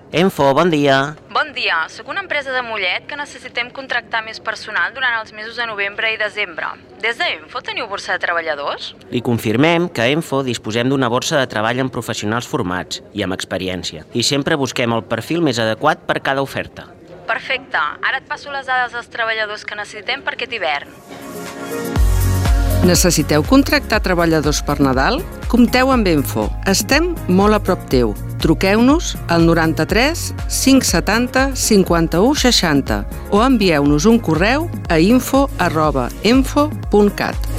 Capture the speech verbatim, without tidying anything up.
Enfo, bon dia. Bon dia, sóc una empresa de Mollet que necessitem contractar més personal durant els mesos de novembre i desembre. Des d'Enfo teniu borsa de treballadors? Li confirmem que a Enfo disposem d'una borsa de treball amb professionals formats i amb experiència. I sempre busquem el perfil més adequat per cada oferta. Perfecte, ara et passo les dades dels treballadors que necessitem per aquest hivern. Necessiteu contractar treballadors per Nadal? Compteu amb Enfo. Estem molt a prop teu. Truqueu-nos al noranta-tres cinc setanta cinquanta-u seixanta o envieu-nos un correu a info arroba enfo punt cat.